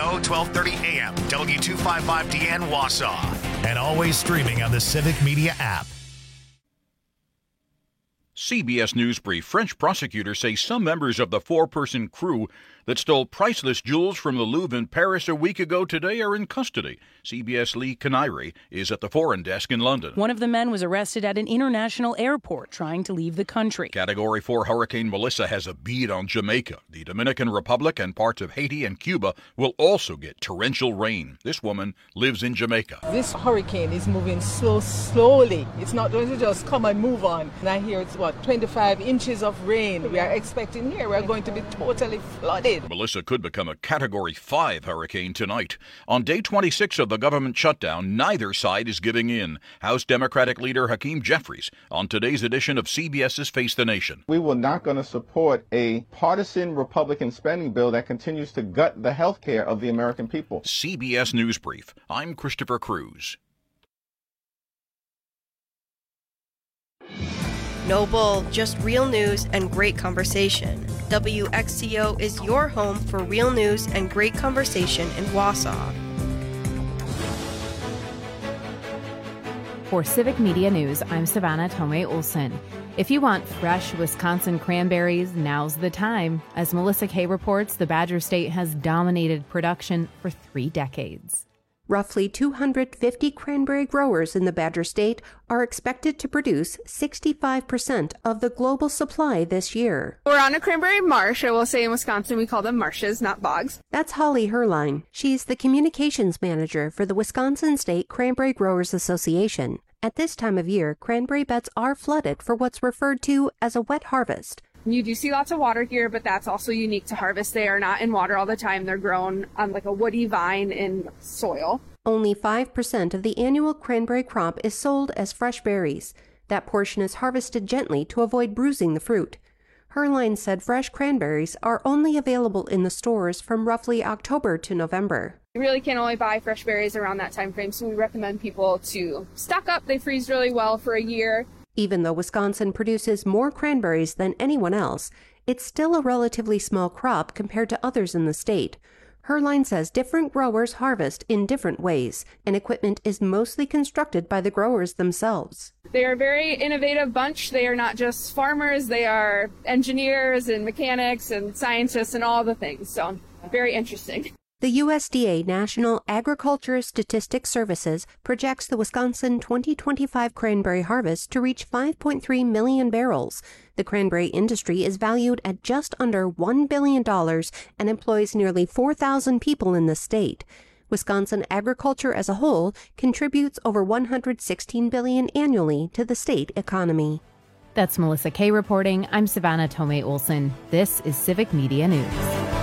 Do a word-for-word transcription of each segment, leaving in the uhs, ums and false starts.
O, twelve thirty A M, W two fifty-five D N Wausau. And always streaming on the Civic Media app. C B S News Brief. French prosecutors say some members of the four-person crew that stole priceless jewels from the Louvre in Paris a week ago today are in custody. C B S Lee Canary is at the foreign desk in London. One of the men was arrested at an international airport trying to leave the country. Category four Hurricane Melissa has a bead on Jamaica. The Dominican Republic and parts of Haiti and Cuba will also get torrential rain. This woman lives in Jamaica. This hurricane is moving so slowly. It's not going to just come and move on. And I hear it's, what, twenty-five inches of rain we are expecting here. We're going to be totally flooded. Melissa could become a Category five hurricane tonight. On day twenty-six of the government shutdown, neither side is giving in. House Democratic leader Hakeem Jeffries on today's edition of CBS's Face the Nation. We were not going to support a partisan Republican spending bill that continues to gut the health care of the American people. C B S News Brief. I'm Christopher Cruz. No bull, just real news and great conversation. W X C O is your home for real news and great conversation in Wausau. For Civic Media News, I'm Savannah Tomei Olson. If you want fresh Wisconsin cranberries, now's the time. As Melissa Kay reports, the Badger State has dominated production for three decades. Roughly two hundred fifty cranberry growers in the Badger State are expected to produce sixty-five percent of the global supply this year. We're on a cranberry marsh. I will say in Wisconsin we call them marshes, not bogs. That's Holly Herline. She's the communications manager for the Wisconsin State Cranberry Growers Association. At this time of year, cranberry beds are flooded for what's referred to as a wet harvest. You do see lots of water here, but that's also unique to harvest. They are not in water all the time. They're grown on like a woody vine in soil. Only five percent of the annual cranberry crop is sold as fresh berries. That portion is harvested gently to avoid bruising the fruit. Herline said fresh cranberries are only available in the stores from roughly October to November. You really can only buy fresh berries around that time frame, so we recommend people to stock up. They freeze really well for a year. Even though Wisconsin produces more cranberries than anyone else, it's still a relatively small crop compared to others in the state. Herline says different growers harvest in different ways, and equipment is mostly constructed by the growers themselves. They are a very innovative bunch. They are not just farmers, they are engineers and mechanics and scientists and all the things, so very interesting. The U S D A National Agriculture Statistics Services projects the Wisconsin twenty twenty-five cranberry harvest to reach five point three million barrels. The cranberry industry is valued at just under one billion dollars and employs nearly four thousand people in the state. Wisconsin agriculture as a whole contributes over one hundred sixteen billion dollars annually to the state economy. That's Melissa Kay reporting. I'm Savannah Tomei Olson. This is Civic Media News.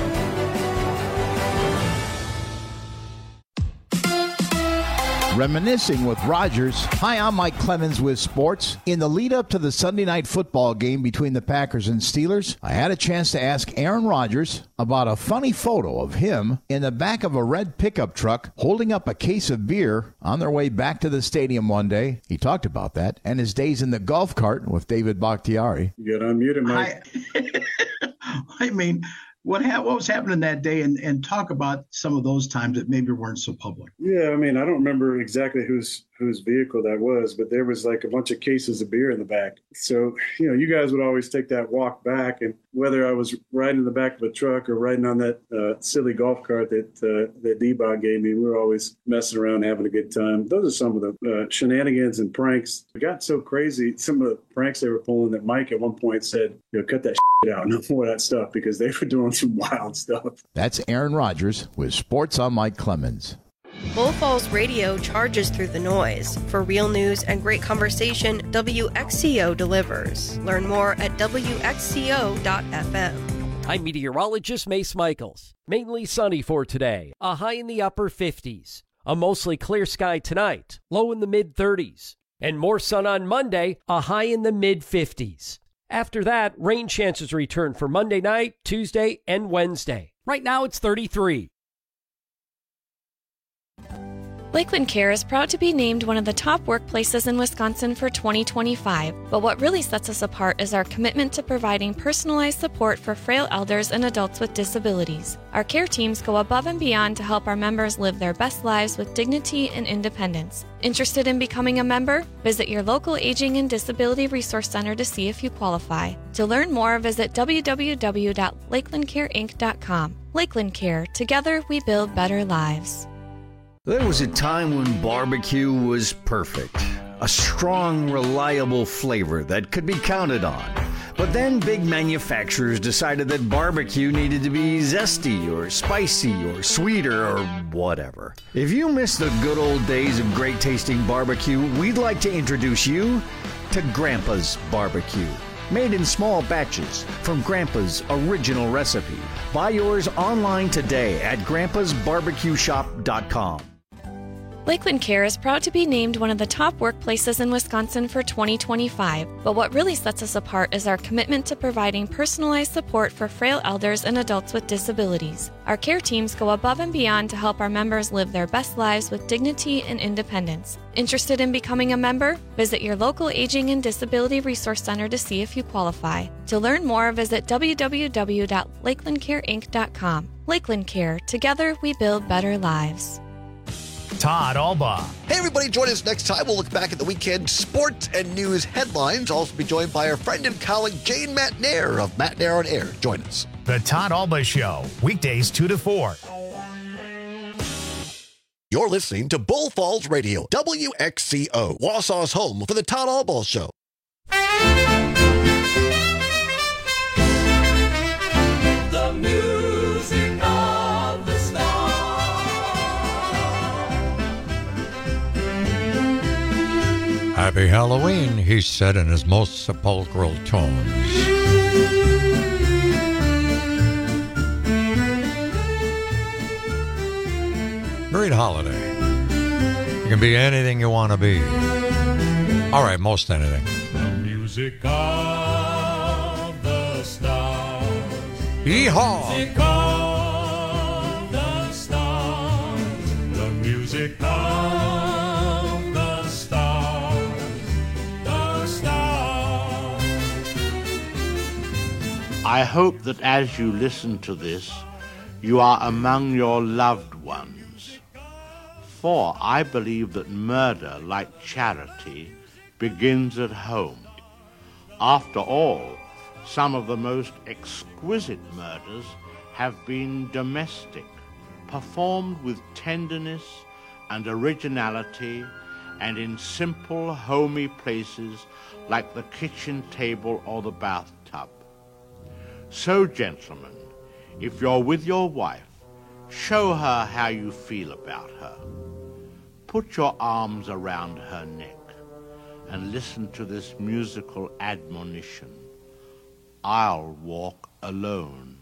Reminiscing with Rogers. Hi, I'm Mike Clemens with sports. In the lead up to the Sunday night football game between the Packers and Steelers, I had a chance to ask Aaron Rodgers about a funny photo of him in the back of a red pickup truck holding up a case of beer on their way back to the stadium one day. He talked about that and his days in the golf cart with David Bakhtiari. You got unmuted, Mike. I, I mean, What ha- what was happening that day, and, and talk about some of those times that maybe weren't so public. Yeah, I mean, I don't remember exactly whose whose vehicle that was, but there was like a bunch of cases of beer in the back. So, you know, you guys would always take that walk back, and whether I was riding in the back of a truck or riding on that uh, silly golf cart that uh, that D-Bot gave me, we were always messing around, having a good time. Those are some of the uh, shenanigans and pranks. It got so crazy, some of the pranks they were pulling, that Mike at one point said, you know, cut that shit out, no more of that stuff, because they were doing some wild stuff. That's Aaron Rodgers with Sports on Mike Clemens. Bull Falls Radio charges through the noise. For real news and great conversation, W X C O delivers. Learn more at W X C O dot F M. I'm meteorologist Mace Michaels. Mainly sunny for today, a high in the upper fifties. A mostly clear sky tonight, low in the mid thirties. And more sun on Monday, a high in the mid fifties. After that, rain chances return for Monday night, Tuesday, and Wednesday. Right now it's thirty-three. Lakeland Care is proud to be named one of the top workplaces in Wisconsin for twenty twenty-five, but what really sets us apart is our commitment to providing personalized support for frail elders and adults with disabilities. Our care teams go above and beyond to help our members live their best lives with dignity and independence. Interested in becoming a member? Visit your local Aging and Disability Resource Center to see if you qualify. To learn more, visit w w w dot lakeland care inc dot com. Lakeland Care. Together, we build better lives. There was a time when barbecue was perfect. A strong, reliable flavor that could be counted on. But then big manufacturers decided that barbecue needed to be zesty or spicy or sweeter or whatever. If you miss the good old days of great tasting barbecue, we'd like to introduce you to Grandpa's Barbecue. Made in small batches from Grandpa's original recipe. Buy yours online today at grandpas barbecue shop dot com. Lakeland Care is proud to be named one of the top workplaces in Wisconsin for twenty twenty-five, but what really sets us apart is our commitment to providing personalized support for frail elders and adults with disabilities. Our care teams go above and beyond to help our members live their best lives with dignity and independence. Interested in becoming a member? Visit your local Aging and Disability Resource Center to see if you qualify. To learn more, visit w w w dot lakeland care inc dot com. Lakeland Care. Together, we build better lives. Todd Alba. Hey, everybody, join us next time. We'll look back at the weekend sports and news headlines. Also be joined by our friend and colleague, Jane Matnair of Matnair on Air. Join us. The Todd Alba Show, weekdays two to four. You're listening to Bull Falls Radio, W X C O, Wausau's home for the Todd Alba Show. The music of the star. Happy Halloween, he said in his most sepulchral tones. Great holiday. You can be anything you want to be. All right, most anything. The music of the stars. Yeehaw! Music of the stars. The music of the stars. The stars. I hope that as you listen to this, you are among your loved ones. For I believe that murder, like charity, begins at home. After all, some of the most exquisite murders have been domestic, performed with tenderness and originality, and in simple, homey places like the kitchen table or the bathtub. So, gentlemen, if you're with your wife, show her how you feel about her. Put your arms around her neck and listen to this musical admonition. I'll walk alone.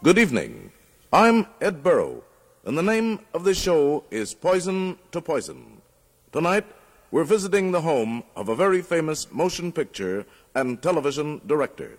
Good evening. I'm Ed Burrow, and the name of the show is Poison to Poison. Tonight, we're visiting the home of a very famous motion picture and television director.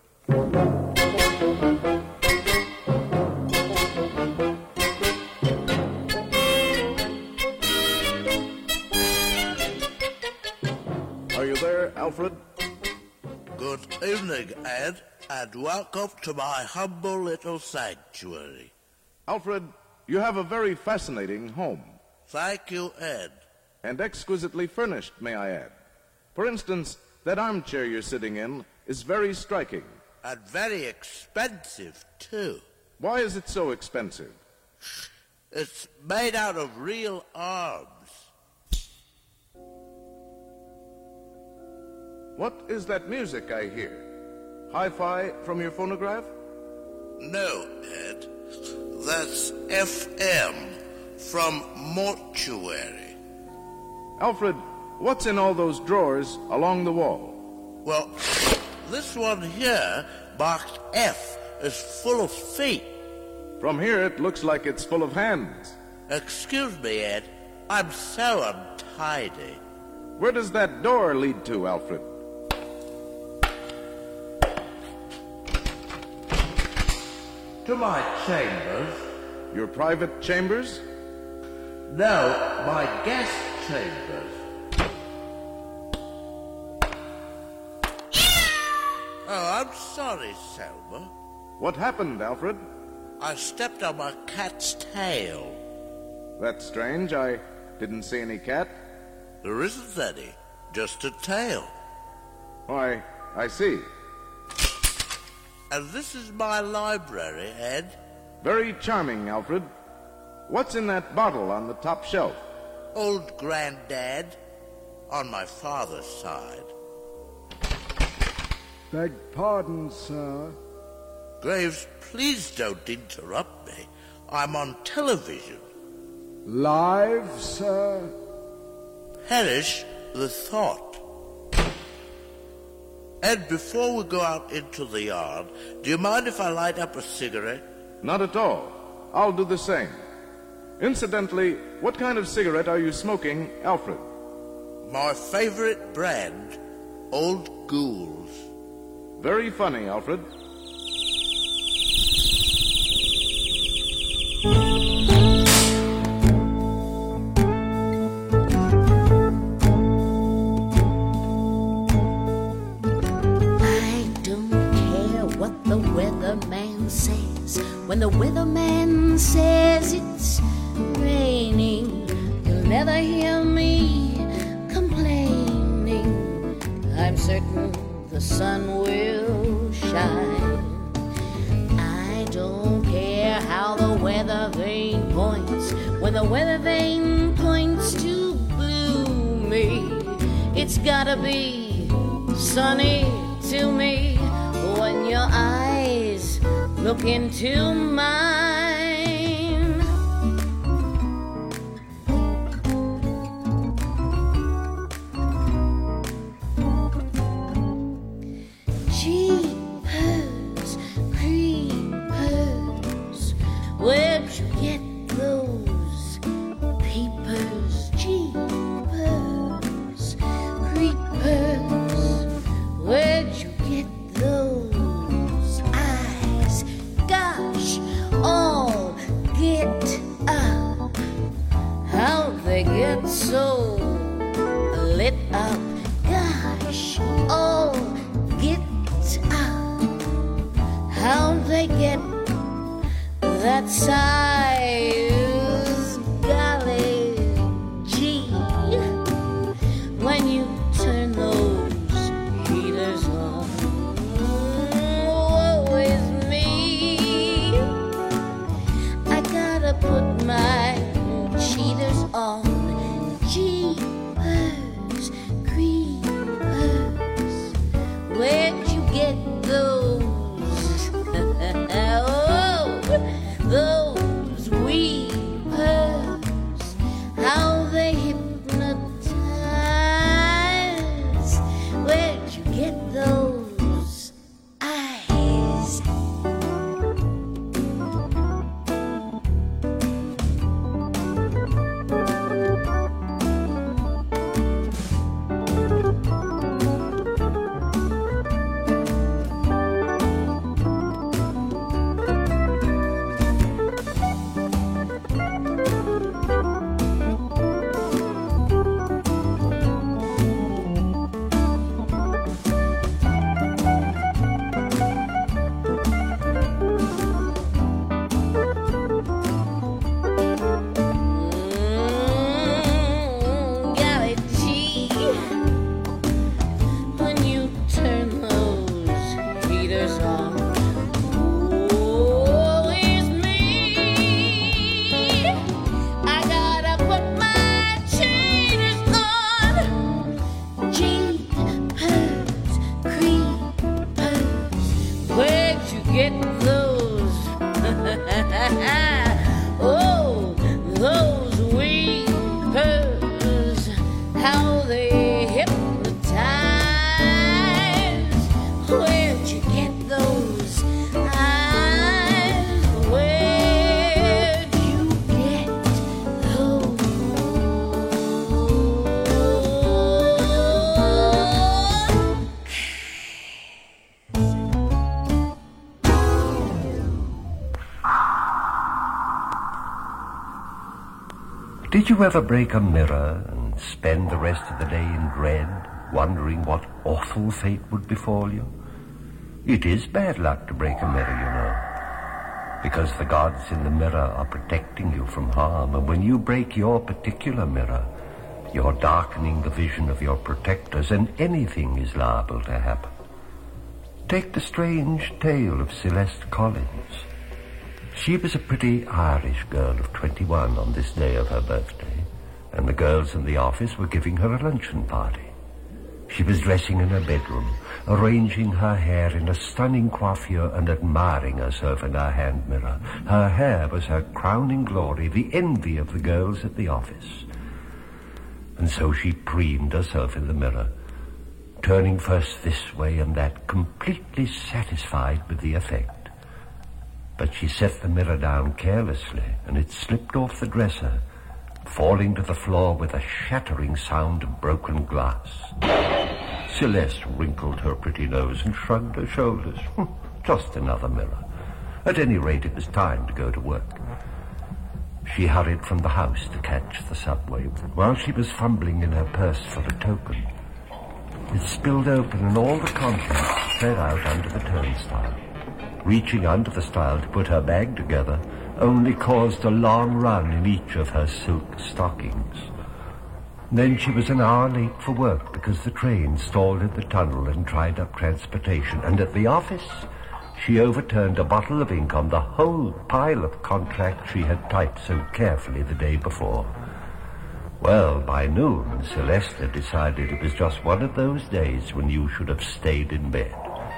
Are you there, Alfred? Good evening, Ed, and welcome to my humble little sanctuary. Alfred, you have a very fascinating home. Thank you, Ed. And exquisitely furnished, may I add. For instance, that armchair you're sitting in is very striking. And very expensive, too. Why is it so expensive? It's made out of real arms. What is that music I hear? Hi-fi from your phonograph? No, Ed. That's F M from Mortuary. Alfred, what's in all those drawers along the wall? Well, this one here, marked F, is full of feet. From here, it looks like it's full of hands. Excuse me, Ed. I'm so untidy. Where does that door lead to, Alfred? To my chambers. Your private chambers? No, my guest chambers. Oh, I'm sorry, Selma. What happened, Alfred? I stepped on my cat's tail. That's strange. I didn't see any cat. There isn't any, just a tail. Why, I see. And this is my library, Ed. Very charming, Alfred. What's in that bottle on the top shelf? Old Granddad, on my father's side. Beg pardon, sir. Graves, please don't interrupt me. I'm on television. Live, sir? Perish the thought. Ed, before we go out into the yard, do you mind if I light up a cigarette? Not at all. I'll do the same. Incidentally, what kind of cigarette are you smoking, Alfred? My favorite brand, Old Ghouls. Very funny, Alfred. When the weatherman says it's raining, you'll never hear me complaining. I'm certain the sun will shine. I don't care how the weather vane points. When the weather vane points to gloomy, it's gotta be sunny to me. When your eyes look into mine, Jeepers creepers, where'd you get those peepers? Jeepers creepers, where'd you get those? Oh, get up. How'd they get so lit up? Gosh, oh, get up. How'd they get that size? Golly gee, when you turn those heaters on, woe is me. Put my cheaters on. Jeepers creepers, where'd you get those? Oh, those Did you ever break a mirror and spend the rest of the day in dread, wondering what awful fate would befall you? It is bad luck to break a mirror, you know, because the gods in the mirror are protecting you from harm, and when you break your particular mirror, you're darkening the vision of your protectors, and anything is liable to happen. Take the strange tale of Celeste Collins. She was a pretty Irish girl of twenty-one on this day of her birthday, and the girls in the office were giving her a luncheon party. She was dressing in her bedroom, arranging her hair in a stunning coiffure and admiring herself in her hand mirror. Her hair was her crowning glory, the envy of the girls at the office. And so she preened herself in the mirror, turning first this way and that, completely satisfied with the effect. But she set the mirror down carelessly, and it slipped off the dresser, falling to the floor with a shattering sound of broken glass. Celeste wrinkled her pretty nose and shrugged her shoulders. Just another mirror. At any rate, it was time to go to work. She hurried from the house to catch the subway. While she was fumbling in her purse for a token, it spilled open and all the contents spread out under the turnstile. Reaching under the stile to put her bag together only caused a long run in each of her silk stockings. Then she was an hour late for work because the train stalled in the tunnel and dried up transportation. And at the office, she overturned a bottle of ink on the whole pile of contracts she had typed so carefully the day before. Well, by noon, Celeste had decided it was just one of those days when you should have stayed in bed.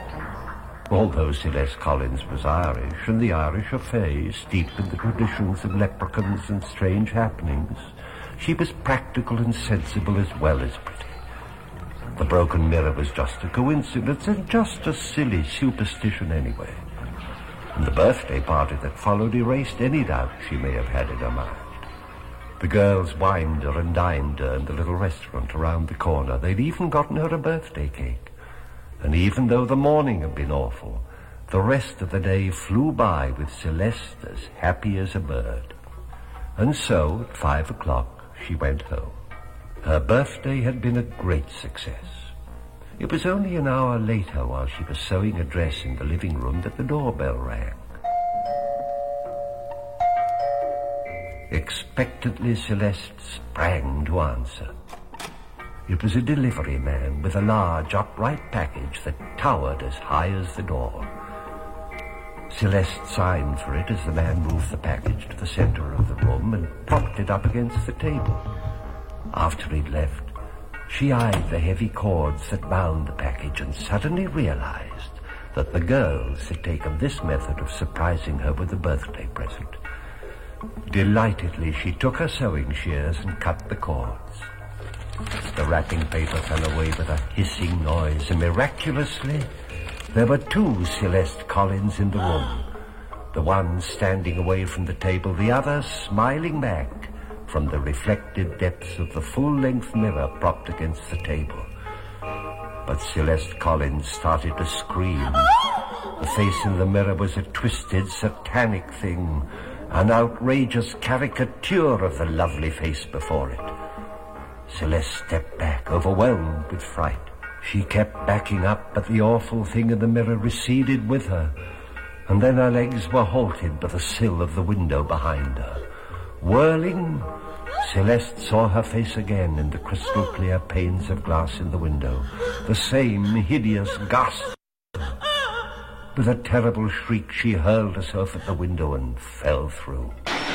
Although Celeste Collins was Irish, and the Irish are fey, steeped in the traditions of leprechauns and strange happenings, she was practical and sensible as well as pretty. The broken mirror was just a coincidence, and just a silly superstition anyway. And the birthday party that followed erased any doubt she may have had in her mind. The girls wined her and dined her in the little restaurant around the corner. They'd even gotten her a birthday cake. And even though the morning had been awful, the rest of the day flew by with Celeste as happy as a bird. And so, at five o'clock, she went home. Her birthday had been a great success. It was only an hour later, while she was sewing a dress in the living room, that the doorbell rang. Expectantly, Celeste sprang to answer. It was a delivery man with a large, upright package that towered as high as the door. Celeste signed for it as the man moved the package to the center of the room and propped it up against the table. After he'd left, she eyed the heavy cords that bound the package and suddenly realized that the girls had taken this method of surprising her with a birthday present. Delightedly, she took her sewing shears and cut the cords. The wrapping paper fell away with a hissing noise, and miraculously, there were two Celeste Collins in the room. The one standing away from the table, the other smiling back from the reflected depths of the full-length mirror propped against the table. But Celeste Collins started to scream. The face in the mirror was a twisted, satanic thing, an outrageous caricature of the lovely face before it. Celeste stepped back, overwhelmed with fright. She kept backing up, but the awful thing in the mirror receded with her, and then her legs were halted by the sill of the window behind her. Whirling, Celeste saw her face again in the crystal-clear panes of glass in the window, the same hideous gasp. With a terrible shriek, she hurled herself at the window and fell through.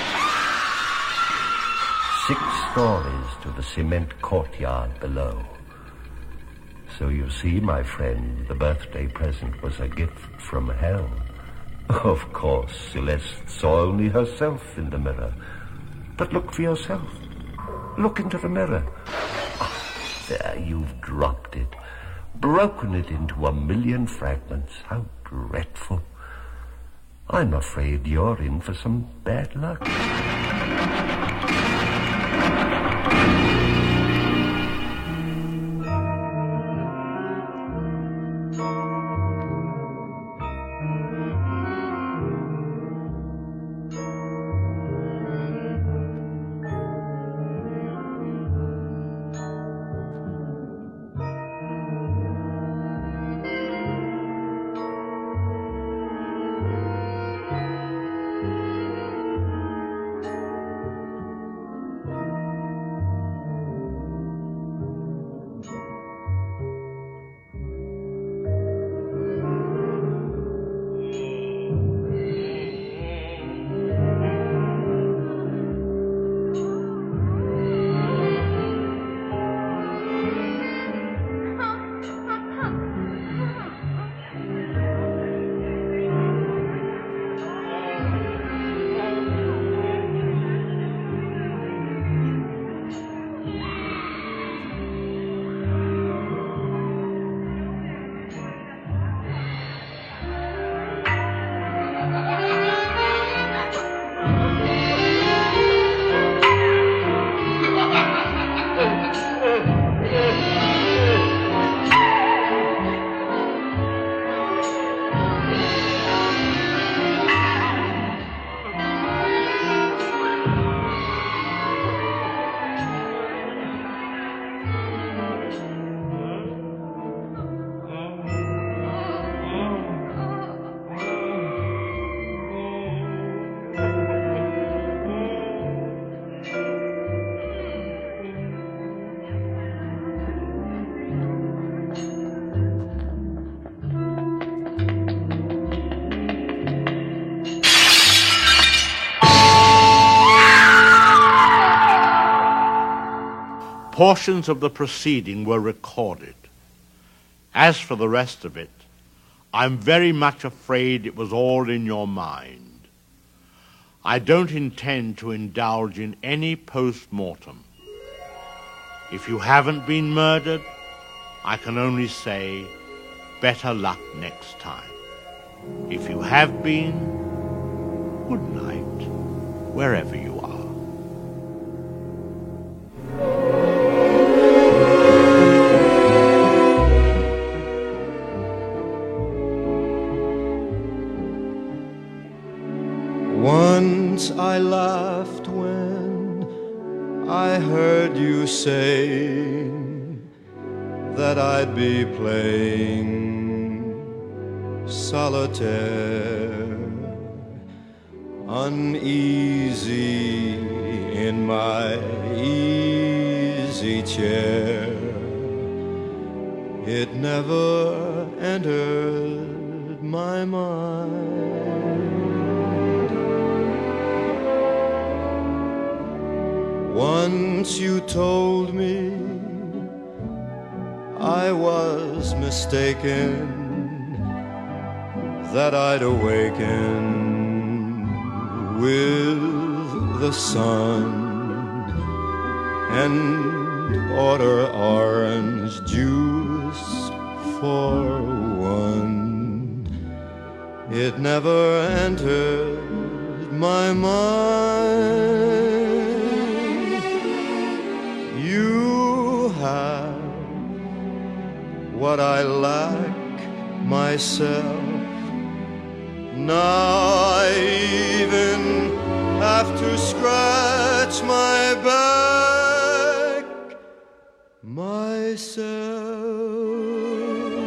Six stories to the cement courtyard below. So you see, my friend, the birthday present was a gift from hell. Of course, Celeste saw only herself in the mirror. But look for yourself. Look into the mirror. Oh, there, you've dropped it. Broken it into a million fragments. How dreadful. I'm afraid you're in for some bad luck. portions of the proceeding were recorded. As for the rest of it, I'm very much afraid it was all in your mind. I don't intend to indulge in any post-mortem. If you haven't been murdered, I can only say, better luck next time. If you have been, good night, wherever you are. Once I laughed when I heard you saying that I'd be playing solitaire, uneasy in my easy chair. It never entered my mind. Once you told me I was mistaken, that I'd awaken with the sun and order orange juice for one. It never entered my mind. You have what I lack myself. Now I even have to scratch my back myself.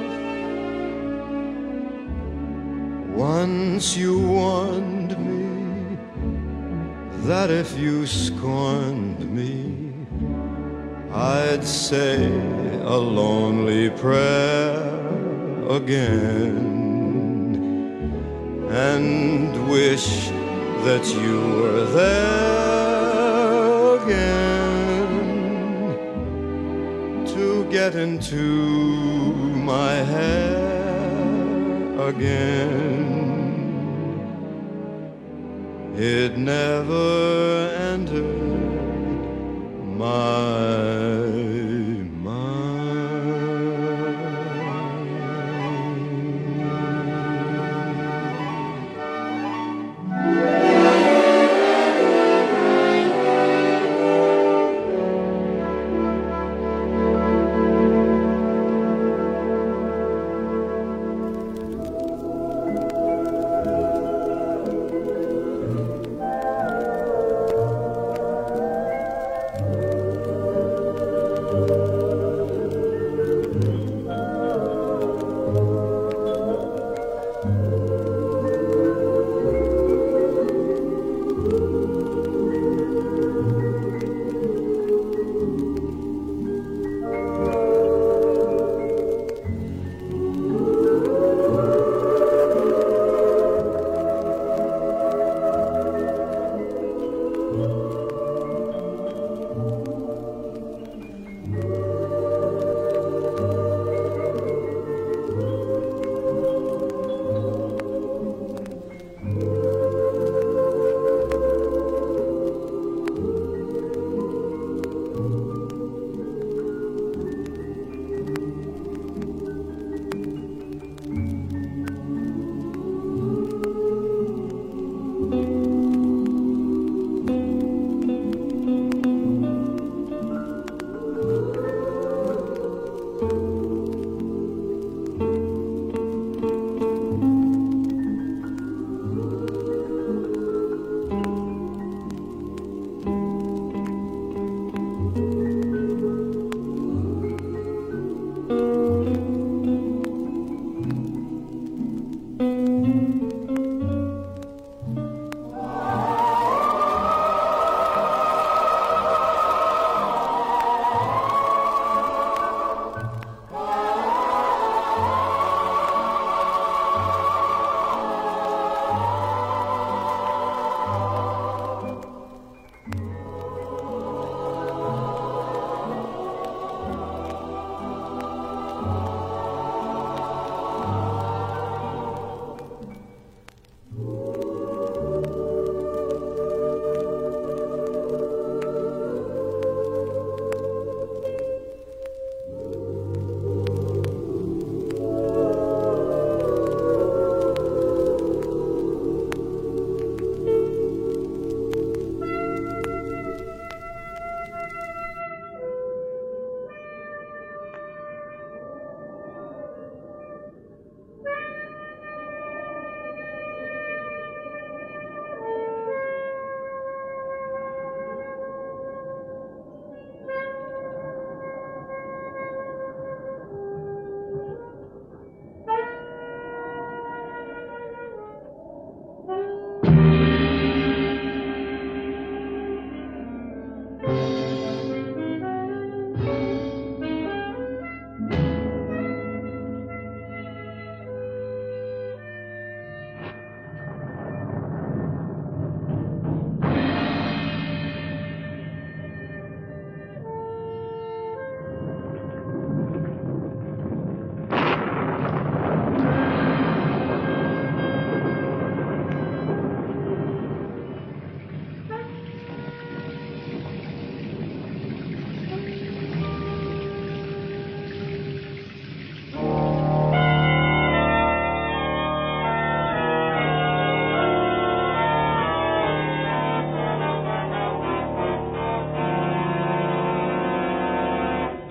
Once you warned me that if you scorned me, I'd say a lonely prayer again and wish that you were there again to get into my hair again. It never entered my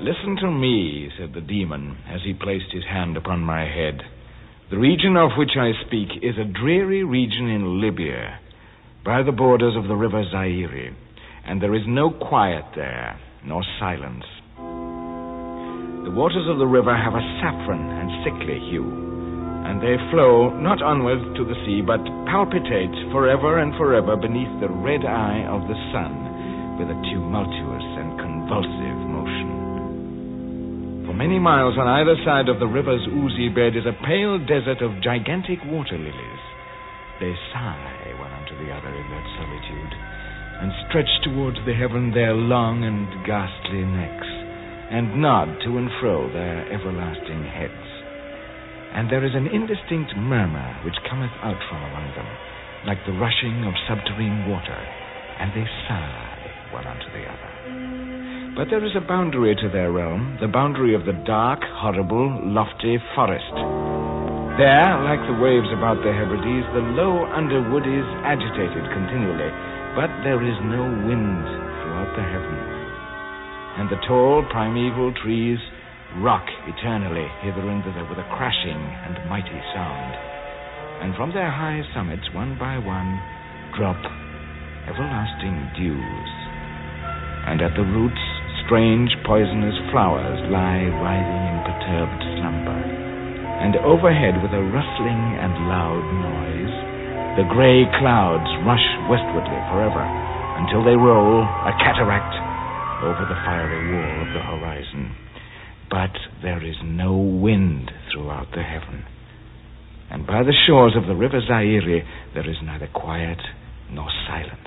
Listen to me, said the demon, as he placed his hand upon my head. The region of which I speak is a dreary region in Libya, by the borders of the river Zaire, and there is no quiet there, nor silence. The waters of the river have a saffron and sickly hue, and they flow not onward to the sea, but palpitate forever and forever beneath the red eye of the sun with a tumultuous and convulsive motion. For many miles on either side of the river's oozy bed is a pale desert of gigantic water lilies. They sigh one unto the other in that solitude, and stretch towards the heaven their long and ghastly necks, and nod to and fro their everlasting heads. And there is an indistinct murmur which cometh out from among them, like the rushing of subterrene water, and they sigh one unto the other. But there is a boundary to their realm, the boundary of the dark, horrible, lofty forest. There, like the waves about the Hebrides, the low underwood is agitated continually, but there is no wind throughout the heaven. And the tall, primeval trees rock eternally hither and thither with a crashing and mighty sound. And from their high summits, one by one, drop everlasting dews. And at the roots, strange poisonous flowers lie writhing in perturbed slumber. And overhead, with a rustling and loud noise, the gray clouds rush westwardly forever, until they roll, a cataract, over the fiery wall of the horizon. But there is no wind throughout the heaven. And by the shores of the river Zaire, there is neither quiet nor silence.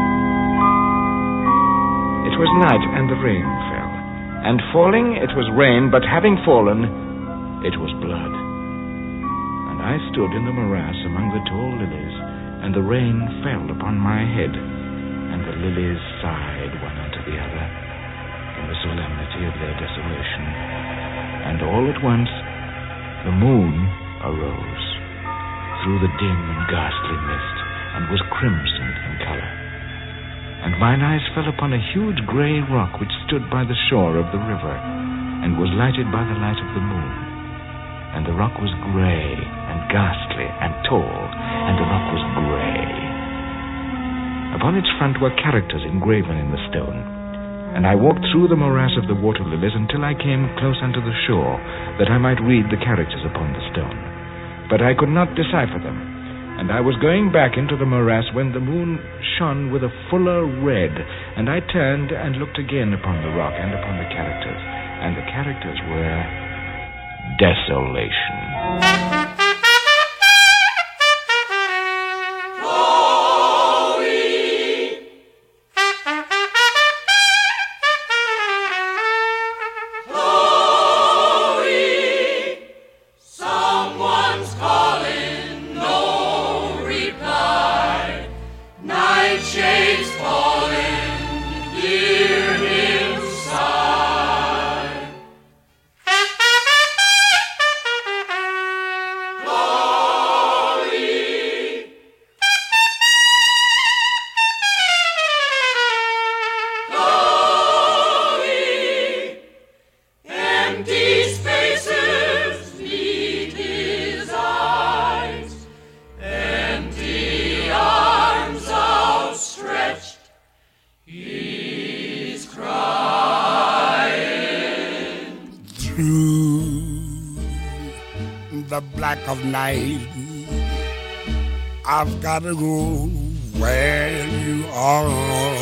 It was night, and the rain fell. And falling, it was rain, but having fallen, it was blood. And I stood in the morass among the tall lilies, and the rain fell upon my head, and the lilies sighed one unto the other in the solemnity of their desolation. And all at once the moon arose through the dim and ghastly mist, and was crimson in color. And mine eyes fell upon a huge gray rock which stood by the shore of the river, and was lighted by the light of the moon. And the rock was gray and ghastly and tall, and the rock was gray. Upon its front were characters engraven in the stone. And I walked through the morass of the water lilies until I came close unto the shore, that I might read the characters upon the stone. But I could not decipher them, and I was going back into the morass when the moon shone with a fuller red, and I turned and looked again upon the rock and upon the characters, and the characters were desolation. Of night, I've got to go where you are.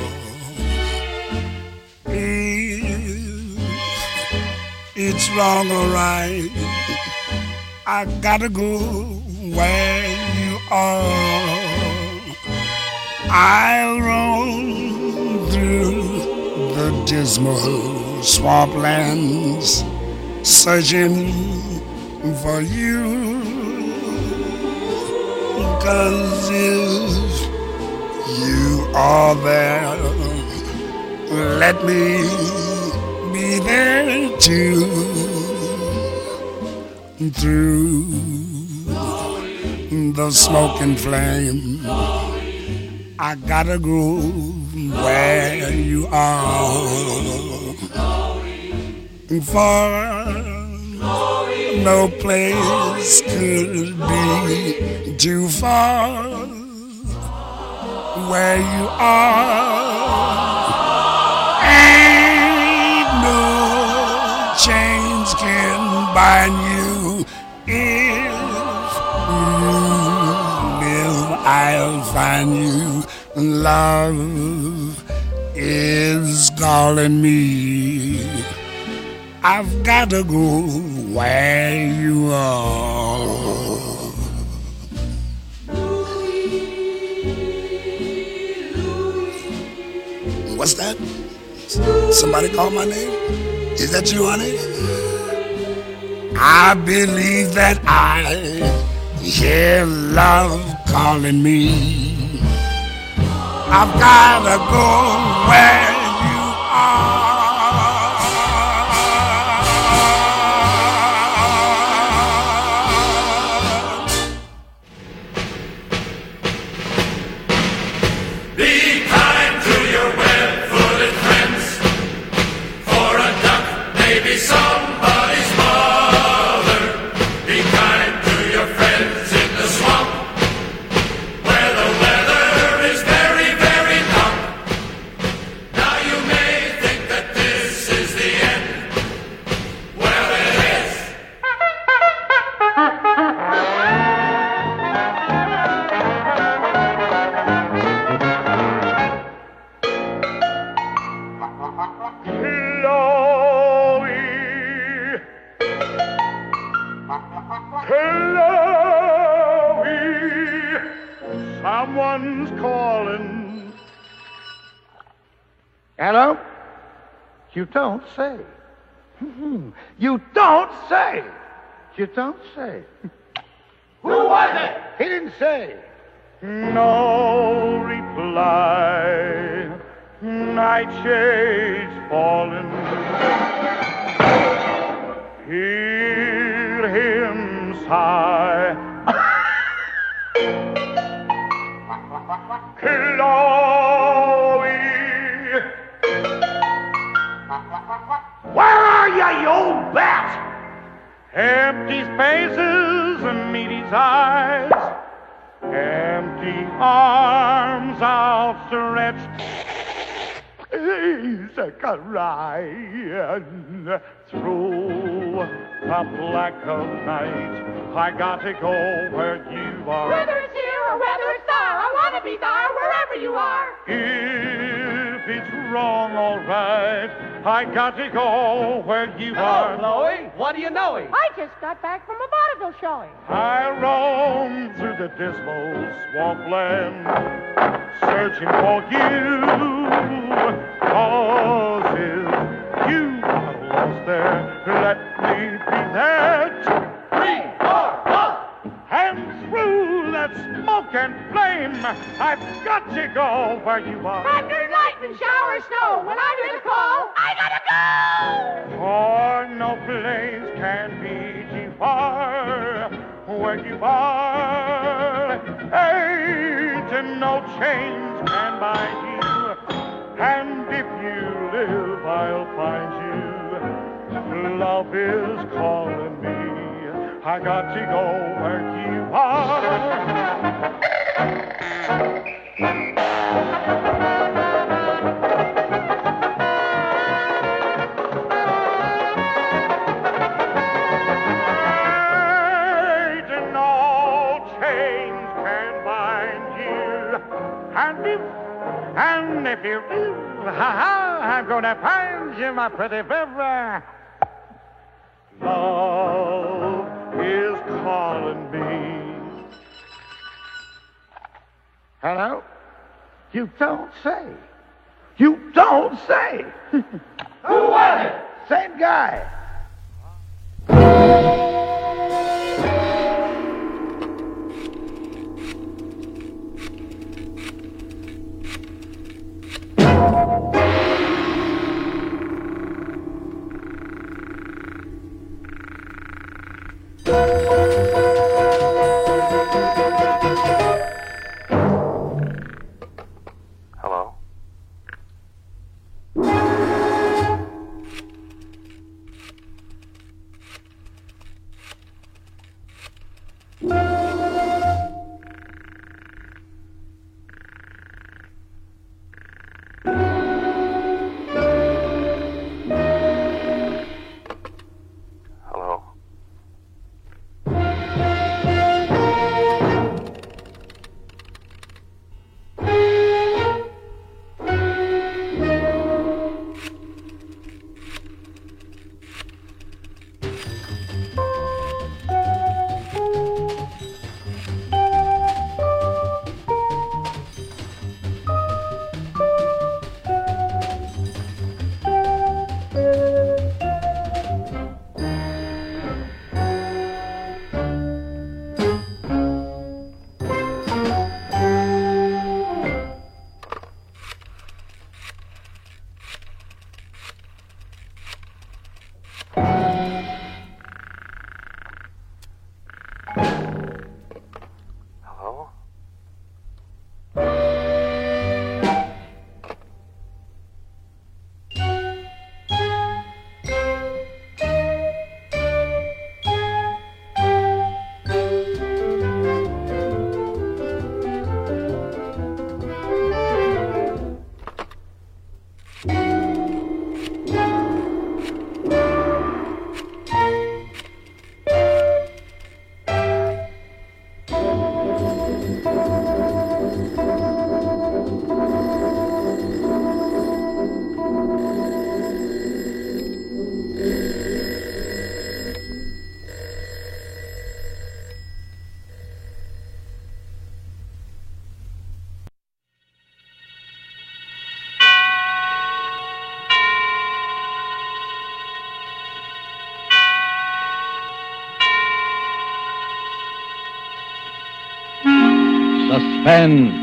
If it's wrong or right, I gotta go where you are. I'll roam through the dismal swamplands, searching for you. 'Cause if you are there, let me be there too. Through the smoke and flame, I gotta go where you are. for no place could be too far where you are. Ain't no chains can bind you. If you live, I'll find you. Love is calling me. I've got to go where you are. What's that? Somebody call my name? Is that you, honey? I believe that I hear love calling me. I've gotta go where you are. Be kind to your web-footed friends, for a duck may be somebody's mother. Be kind to your friends in the swamp, where the weather is very, very damp. Now you may think that this is the end. Well, it is. Chloe, someone's calling. Hello? You don't say. You don't say. You don't say. Who was it? He didn't say. No reply. Nightshades falling. Hear him sigh. Chloe, where are you, you old bat? Empty spaces and meaty eyes, empty arms outstretched. Please cry through the black of night. I got to go where you are. Whether it's here or whether it's there, I want to be there wherever you are. If it's wrong, all right. I got to go where you Hello, are. Chloe. What do you know? I just got back from a vaudeville showing. I roam through the dismal swampland, searching for you. Cause if you are lost there, let me be there. Three, four, one. And through that smoke and flame, I've got to go where you are. Thunder, lightning, shower, snow. When I hear the call, I gotta go. For no place can be too far where you are. Ain't no chains can bind you. And if you live, I'll find you. Love is calling me. I got to go where you are. Ain't no chains can bind you. And if And if you do, ha-ha, I'm gonna find you, my pretty baby. Love is calling me. Hello? You don't say. You don't say. Who was it? Same guy. Suspense.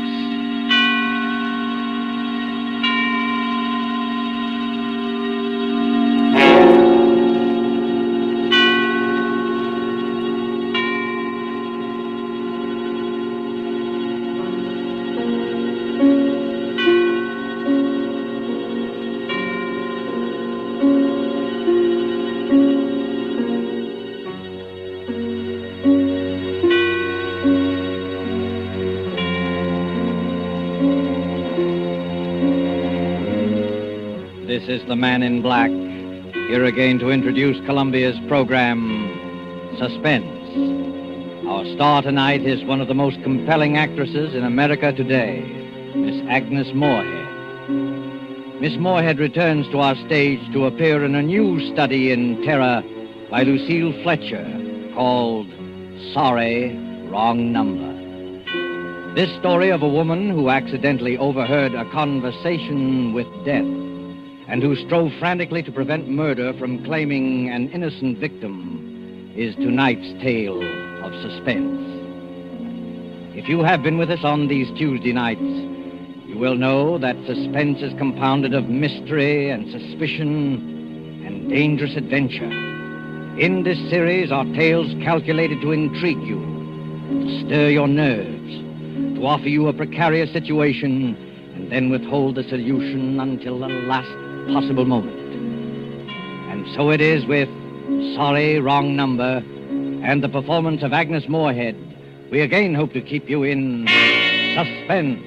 This is the Man in Black, here again to introduce Columbia's program, Suspense. Our star tonight is one of the most compelling actresses in America today, Miss Agnes Moorehead. Miss Moorehead returns to our stage to appear in a new study in terror by Lucille Fletcher, called Sorry, Wrong Number. This story of a woman who accidentally overheard a conversation with death and who strove frantically to prevent murder from claiming an innocent victim is tonight's tale of suspense. If you have been with us on these Tuesday nights, you will know that suspense is compounded of mystery and suspicion and dangerous adventure. In this series are tales calculated to intrigue you, to stir your nerves, to offer you a precarious situation, and then withhold the solution until the last possible moment. And so it is with Sorry, Wrong Number and the performance of Agnes Moorehead. We again hope to keep you in suspense.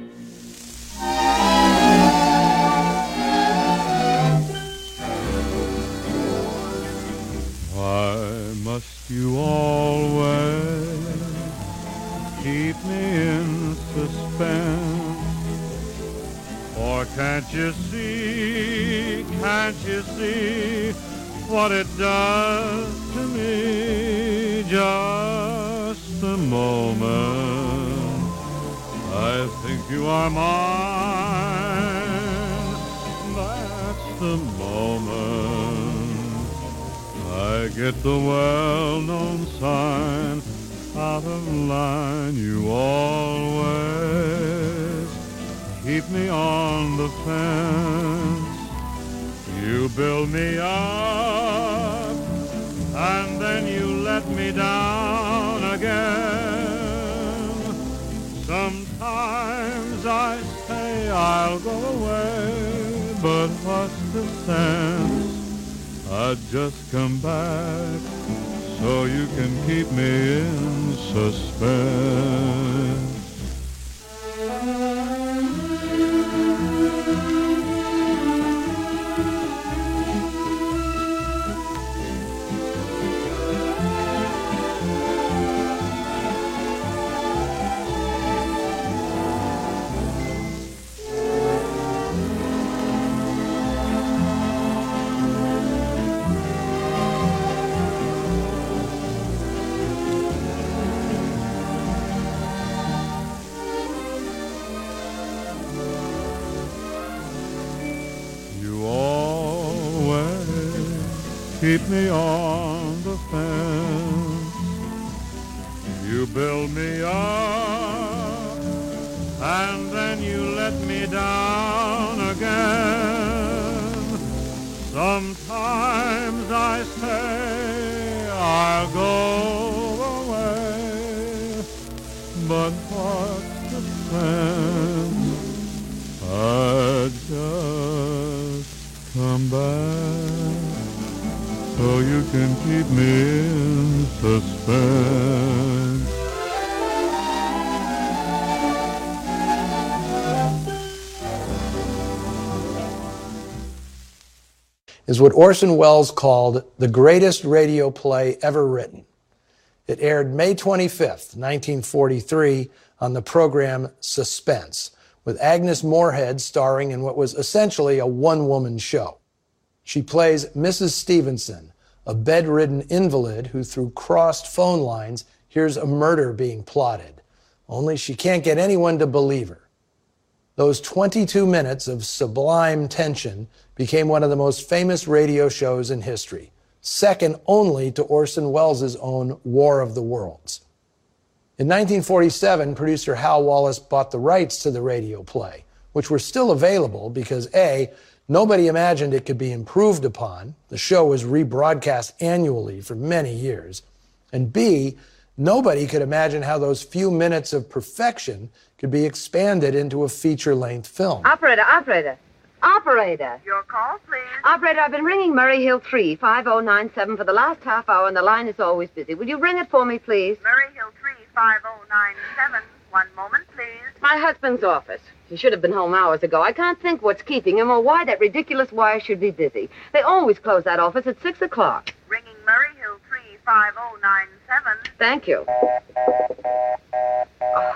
Why must you always keep me in suspense? Or can't you see, can't you see what it does to me? Just a moment, I think you are mine. That's the moment I get the well-known sign out of line. You always keep me on the fence. You build me up, and then you let me down again. Sometimes I say I'll go away, but what's the sense? I'd just come back so you can keep me in suspense. Keep me on the fence. You build me up, and then you let me down again. Sometimes I say I'll go away, but what's the sense? I just come back so you can keep me in suspense. Is what Orson Welles called the greatest radio play ever written. It aired May twenty-fifth, nineteen forty-three, on the program Suspense, with Agnes Moorehead starring in what was essentially a one-woman show. She plays Missus Stevenson, a bedridden invalid who, through crossed phone lines, hears a murder being plotted. Only she can't get anyone to believe her. Those twenty-two minutes of sublime tension became one of the most famous radio shows in history, second only to Orson Welles' own War of the Worlds. In nineteen forty-seven, producer Hal Wallace bought the rights to the radio play, which were still available because A, nobody imagined it could be improved upon. The show was rebroadcast annually for many years. And B, nobody could imagine how those few minutes of perfection could be expanded into a feature-length film. Operator, operator, operator. Your call, please. Operator, I've been ringing Murray Hill three five oh nine seven for the last half hour, and the line is always busy. Will you ring it for me, please? Murray Hill three five oh nine seven. One moment, please. My husband's office. He should have been home hours ago. I can't think what's keeping him or why that ridiculous wire should be busy. They always close that office at six o'clock. Ringing Murray Hill three five oh nine seven. Thank you. Hello?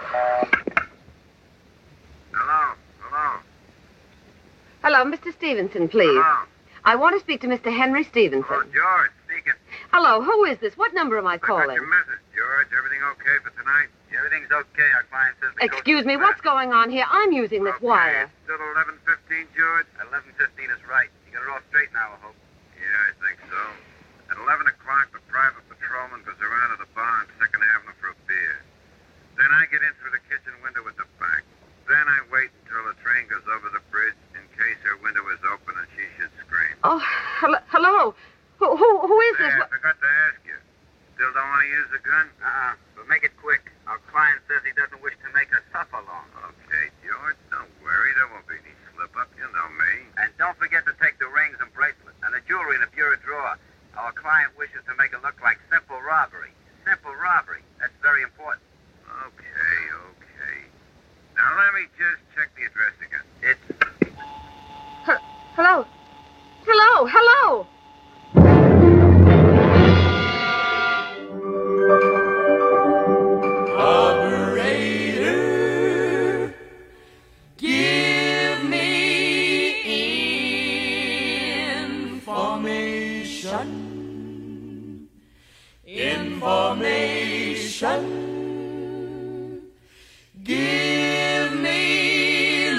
Hello? Hello, Mister Stevenson, please. Hello? I want to speak to Mister Henry Stevenson. Oh, George, speaking. Hello, who is this? What number am I I got calling? your message, George. Everything okay for tonight? Everything's okay. Our client says the Excuse coast me, is what's clear. going on here? I'm using this Okay, wire. it's still eleven fifteen, George? eleven fifteen is right. You got it all straight now, I hope. Yeah, I think so. At eleven o'clock, the private patrolman goes around to the bar on second Avenue for a beer. Then I get in through the kitchen window at the back. Then I wait until the train goes over the bridge in case her window is open and she should scream. Oh, hello. hello. Who, who, who is this? Hey, I forgot to ask you. Still don't want to use the gun? Uh-uh. But make it quick. Our client says he doesn't wish to make us suffer long. Okay, George. Don't worry. There won't be any slip-up. You know me. And don't forget to take the rings and bracelets and the jewelry in the bureau drawer. Our client wishes to make it look like simple robbery. Simple robbery. That's very important. Okay, okay. Now let me just check the address again. It's... H- hello. Hello. Hello. Operator, give me information. Information. Give me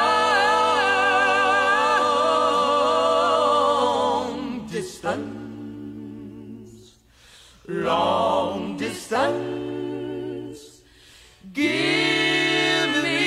long distance. Long distance. Give me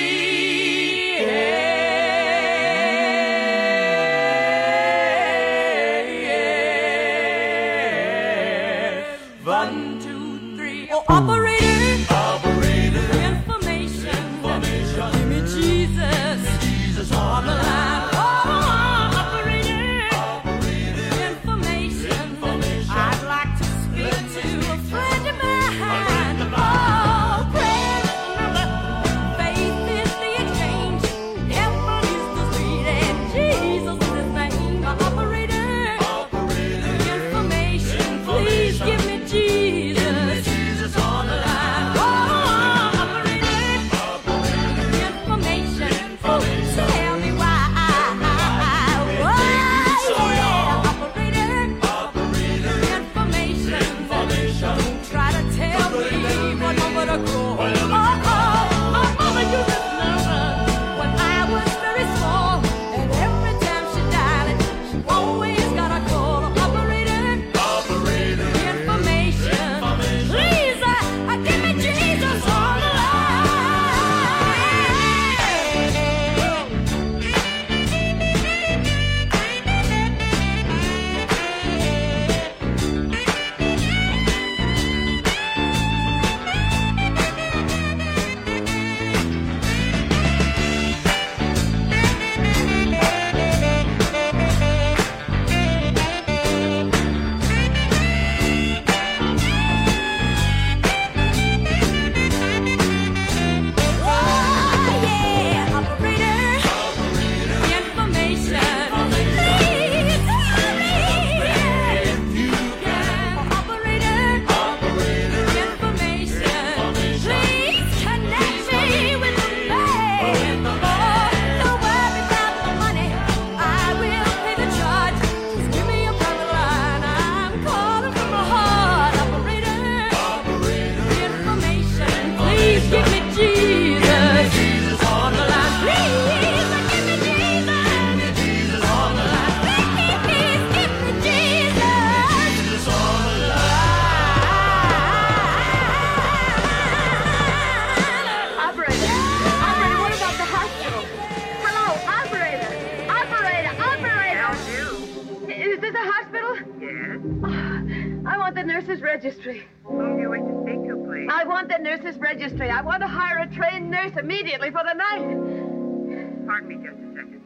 nurse's registry. Whom do you wish to speak to, please? I want the nurse's registry. I want to hire a trained nurse immediately for the night. Pardon me just a second.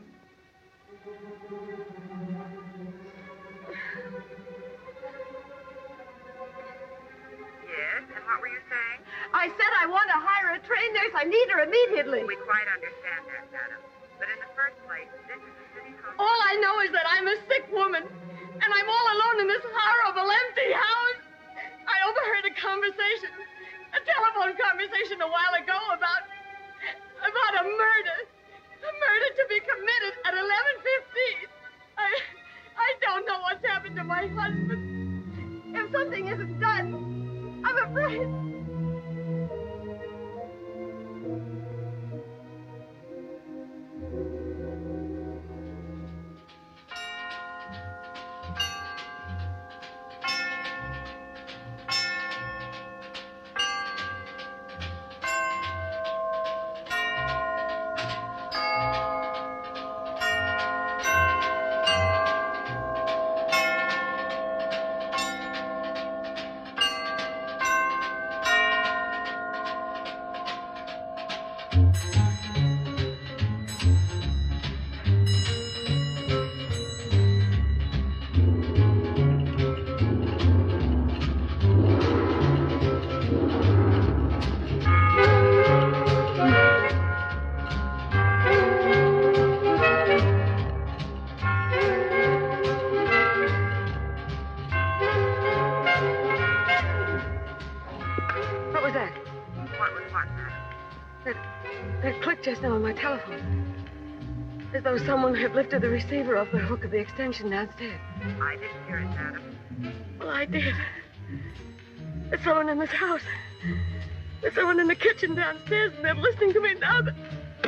Yes, and what were you saying? I said I want to hire a trained nurse. I need her immediately. We quite understand that, madam. But in the first place, this is a city hospital. All I know is that I'm a sick woman, and I'm all alone in this horrible empty house. I overheard a conversation, a telephone conversation a while ago about, about a murder. A murder to be committed at eleven fifteen. I, I don't know what's happened to my husband. If something isn't done, I'm afraid. Just now on my telephone. As though someone had lifted the receiver off the hook of the extension downstairs. I didn't hear it, madam. Well, I did. There's someone in this house. There's someone in the kitchen downstairs, and they're listening to me now. That...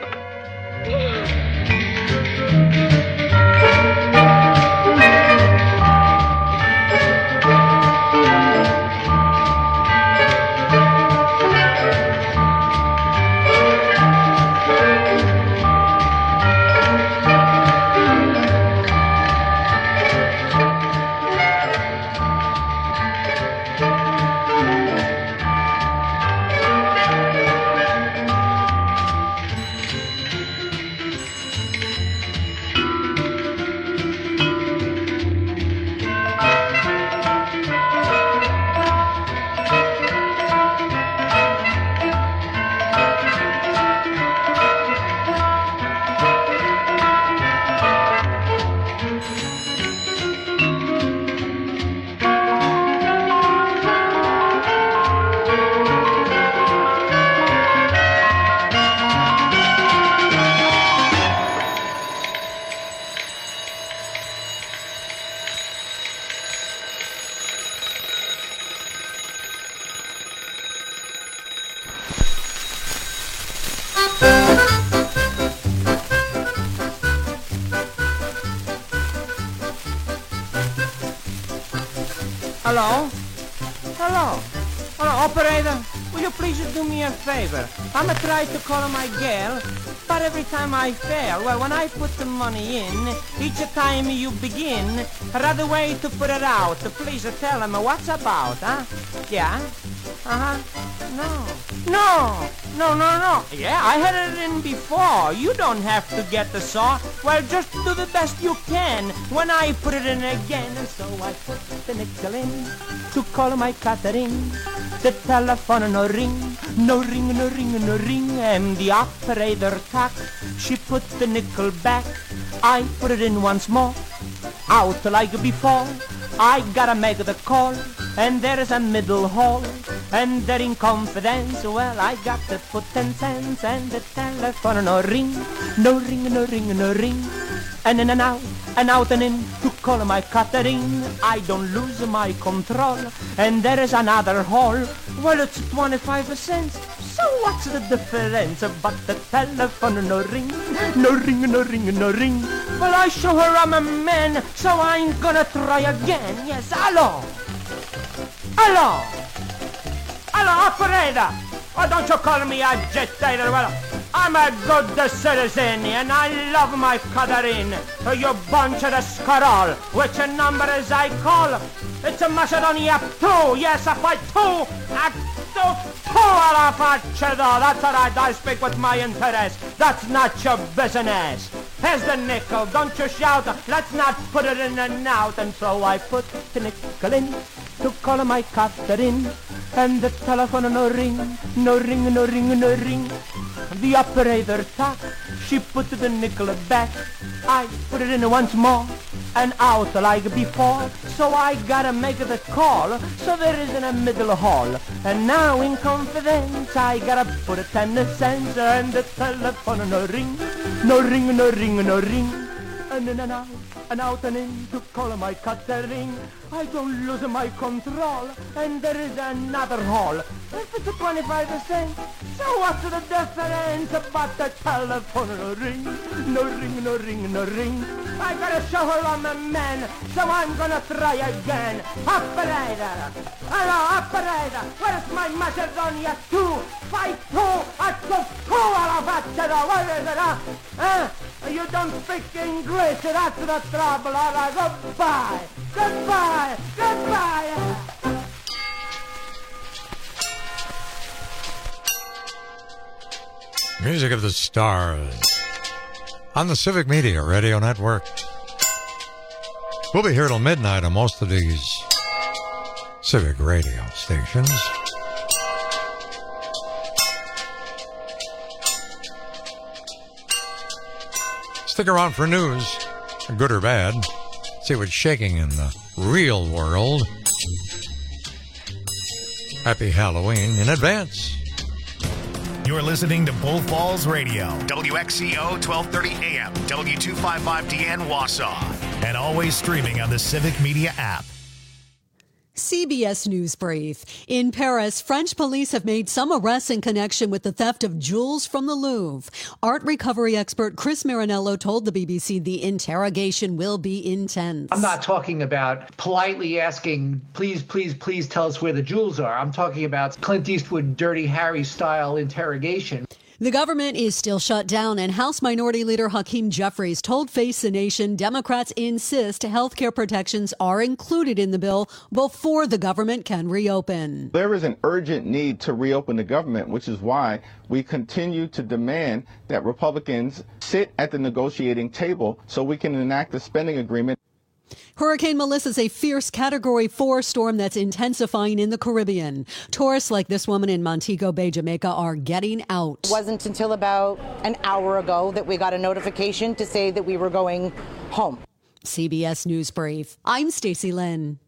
Hello? Hello? Hello, operator? Will you please do me a favor? I'm a try to call my girl, but every time I fail, well, when I put the money in, each time you begin, rather way to put it out. Please tell him what's about, huh? Yeah? Uh-huh. No. No. No, no, no. Yeah, I had it in before. You don't have to get the saw. Well, just do the best you can when I put it in again. And so I put the nickel in to call my Catherine. The telephone no ring, no ring, no ring, no ring. And the operator talk. She put the nickel back. I put it in once more. Out like before. I gotta make the call. And there is a middle hall. And there in confidence, well, I got to put ten cents. And the telephone no ring, no ring, no ring, no ring. And in and out, and out and in to call my Catherine. I don't lose my control. And there is another hall. Well, it's twenty-five cents. So what's the difference? But the telephone no ring, no ring, no ring, no ring. Well, I show her I'm a man, so I'm gonna try again. Yes, hello. Hello. Hello, operator. Oh, don't you call me agitator. Well, I I'm a good citizen, and I love my Catherine. You bunch of the scarol, which number is I call? It's a Macedonia two, yes, a fight two, a two, two alla faccia, that's all right, I speak with my interest, that's not your business. Here's the nickel, don't you shout, let's not put it in and out, and so I put the nickel in to call my Catherine, and the telephone no ring, no ring, no ring, no ring. The operator talked, she put the nickel back, I put it in once more, and out like before, so I gotta make the call, so there isn't a middle hall, and now in confidence, I gotta put a ten cents, and the telephone no ring, no ring, no ring, no ring, and in and out, and out and in to call my Catherine. I don't lose my control, and there is another hall. If it's a twenty-five cents, so what's the difference? But the telephone no ring, no ring, no ring, no ring. I gotta show her I'm a man, so I'm gonna try again. Operator, hello operator, where's my Macedonia two? Fight two, I took two alla faccia, what is it, huh? Huh? You don't speak English, that's the trouble. All right, goodbye, goodbye, goodbye. Music of the Stars on the Civic Media Radio Network. We'll be here till midnight on most of these Civic radio stations. Stick around for news, good or bad. See what's shaking in the real world. Happy Halloween in advance. You're listening to Bull Falls Radio, W X C O twelve thirty A M, W two fifty-five D N Wausau, and always streaming on the Civic Media app. C B S News Brief. In Paris, French police have made some arrests in connection with the theft of jewels from the Louvre. Art recovery expert Chris Marinello told the B B C the interrogation will be intense. I'm not talking about politely asking, please, please, please tell us where the jewels are. I'm talking about Clint Eastwood, Dirty Harry style interrogation. The government is still shut down, and House Minority Leader Hakeem Jeffries told Face the Nation Democrats insist health care protections are included in the bill before the government can reopen. There is an urgent need to reopen the government, which is why we continue to demand that Republicans sit at the negotiating table so we can enact a spending agreement. Hurricane Melissa is a fierce Category four storm that's intensifying in the Caribbean. Tourists like this woman in Montego Bay, Jamaica, are getting out. It wasn't until about an hour ago that we got a notification to say that we were going home. C B S News Brief. I'm Stacey Lynn.